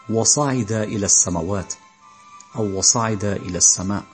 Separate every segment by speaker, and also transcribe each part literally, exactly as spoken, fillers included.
Speaker 1: وصعد إلى السماوات أو وصعد إلى السماء.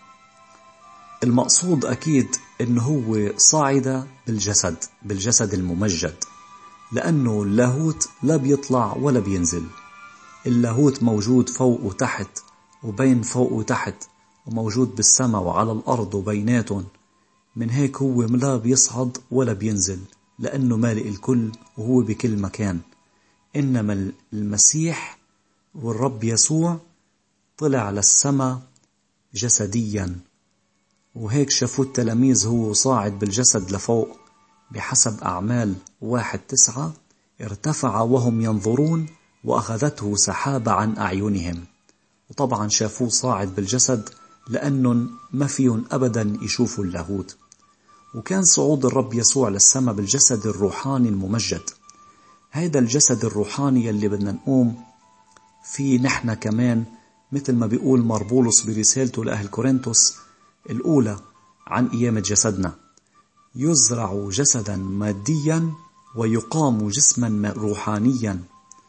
Speaker 1: المقصود أكيد إنه هو صعد بالجسد بالجسد الممجد، لأنه اللاهوت لا بيطلع ولا بينزل. اللاهوت موجود فوق وتحت وبين فوق وتحت، وموجود بالسماء وعلى الأرض وبيناتهم. من هيك هو لا بيصعد ولا بينزل، لأنه مالئ الكل وهو بكل مكان. إنما المسيح والرب يسوع طلع للسماء جسديا، وهيك شافوا التلاميذ هو صاعد بالجسد لفوق. بحسب أعمال واحد تسعة ارتفع وهم ينظرون وأخذته سحابة عن أعينهم. وطبعا شافوه صاعد بالجسد لأنهم ما فيهم أبدا يشوفوا اللاهوت. وكان صعود الرب يسوع للسماء بالجسد الروحاني الممجد. هيدا الجسد الروحاني يلي بدنا نقوم فيه نحن كمان، مثل ما بيقول ماربولس برسالته لأهل كورنثوس الأولى عن قيامة جسدنا: يزرع جسدا ماديا ويقام جسما روحانيا،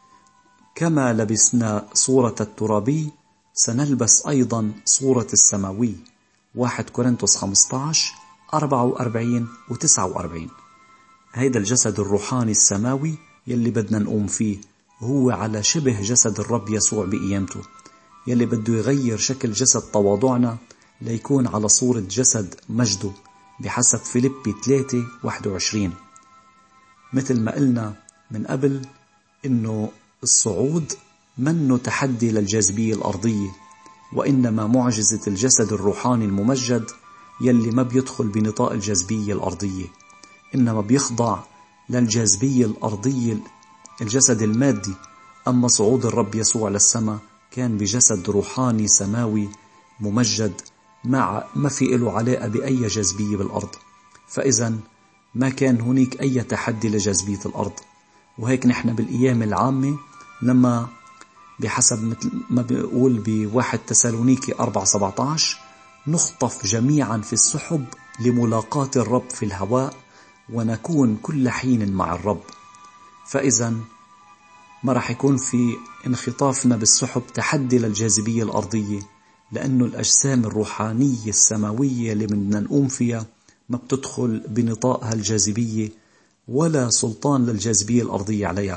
Speaker 1: كما لبسنا صورة الترابي سنلبس أيضا صورة السماوي. واحد كورنثوس خمسة عشر أربعة وأربعين و تسعة وأربعين. هيدا الجسد الروحاني السماوي يلي بدنا نقوم فيه هو على شبه جسد الرب يسوع بقيامته، يلي بده يغير شكل جسد تواضعنا ليكون على صورة جسد مجده، بحسب فيليبي ثلاثة واحد وعشرين. مثل ما قلنا من قبل إنه الصعود منه تحدي للجاذبية الأرضية، وإنما معجزة الجسد الروحاني الممجد يلي ما بيدخل بنطاق الجاذبية الأرضية، إنما بيخضع للجاذبية الأرضية الجسد المادي. أما صعود الرب يسوع للسماء كان بجسد روحاني سماوي ممجد، مع ما في له علاقة بأي جاذبية بالأرض. فإذا ما كان هناك أي تحدي لجاذبية الأرض. وهيك نحن بالقيامة العامة لما بحسب مثل ما بيقول بواحد تسالونيكي أربعة سبعة عشر: نخطف جميعا في السحب لملاقاة الرب في الهواء ونكون كل حين مع الرب. فإذا ما رح يكون في انخطافنا بالسحب تحدي للجاذبية الأرضية، لأنه الأجسام الروحانية السماوية اللي بدنا نقوم فيها ما بتدخل بنطاقها الجاذبية ولا سلطان للجاذبية الأرضية عليها.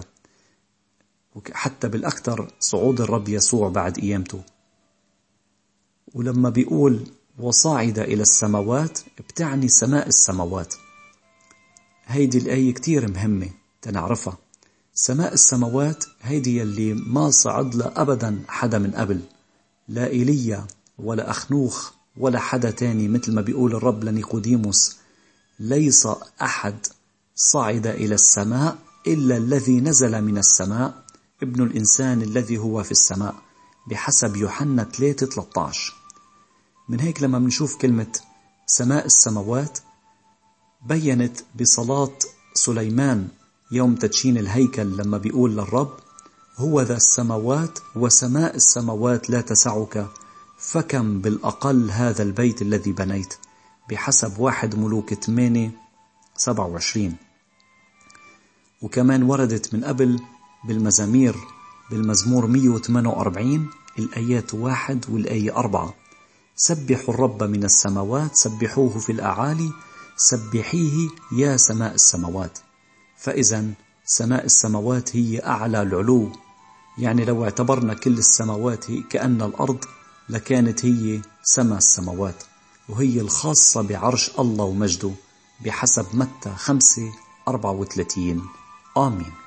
Speaker 1: حتى بالأكثر صعود الرب يسوع بعد قيامته. ولما بيقول وصعد إلى السماوات بتعني سماء السماوات. هيدي الآية كتير مهمة تنعرفها. سماء السماوات هيدي اللي ما صعد لها أبدا حدا من قبل، لا إيليا ولا أخنوخ ولا حدا تاني. مثل ما بيقول الرب لنيقوديموس: ليس أحد صعد إلى السماء إلا الذي نزل من السماء، ابن الإنسان الذي هو في السماء، بحسب يوحنا ثلاثة ثلاثة عشر. من هيك لما منشوف كلمة سماء السماوات بيّنت بصلاة سليمان يوم تدشين الهيكل، لما بيقول للرب: هو ذا السماوات وسماء السماوات لا تسعك، فكم بالأقل هذا البيت الذي بنيت، بحسب واحد ملوك ثمانية سبعة وعشرين. وكمان وردت من قبل بالمزامير بالمزمور مئة وثمانية وأربعين الآيات واحد والآية أربعة: سبحوا الرب من السماوات، سبحوه في الأعالي، سبحيه يا سماء السماوات. فإذا سماء السماوات هي أعلى العلو، يعني لو اعتبرنا كل السماوات هي كأن الأرض لكانت هي سماء السماوات، وهي الخاصة بعرش الله ومجده، بحسب متى خمسة أربعة وثلاثين. آمين.